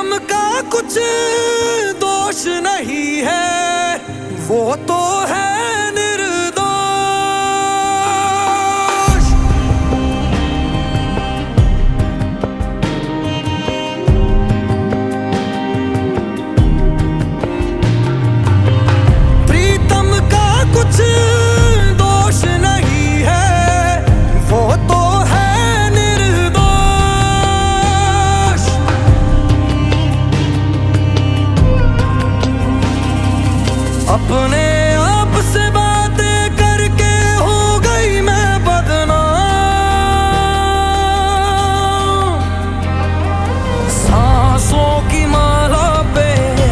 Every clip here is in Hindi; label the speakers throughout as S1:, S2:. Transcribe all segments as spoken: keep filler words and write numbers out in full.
S1: प्रीतम का कुछ दोष नहीं है, वो तो है निर्दोष। प्रीतम का कुछ दोष नहीं है, वो तो है निर्दोष। अपने आप से बातें करके हो गई मैं बदनाम। सांसों की माला पे,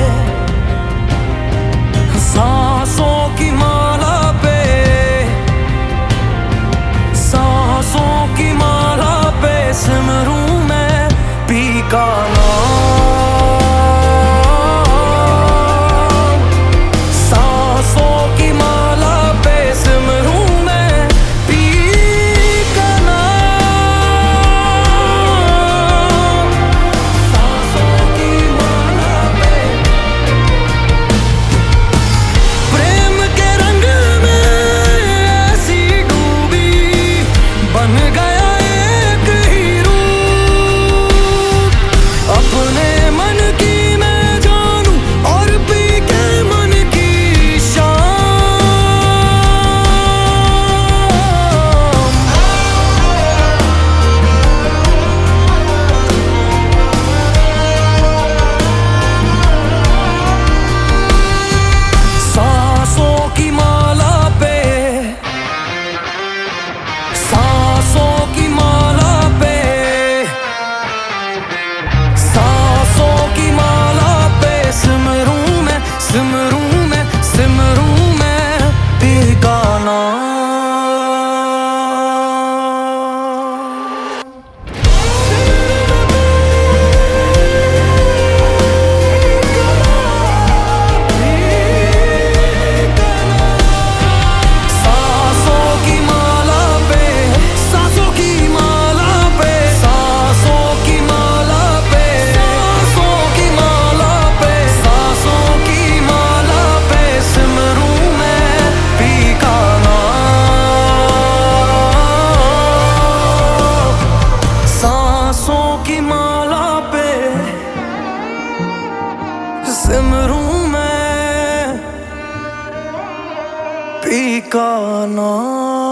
S1: सांसों की माला पे, सांसों की माला पे सिमरूं मैं पी का नाम। सिमरूं मैं, सिमरूं मैं पी का नाम। सांसों की माला पे, सांसों की माला पे, सांसों की माला पे, सांसों की माला पे, सांसों की सिमरूं मैं पी का नाम। सांसों की माला पे सिमरूं मैं पी का नाम।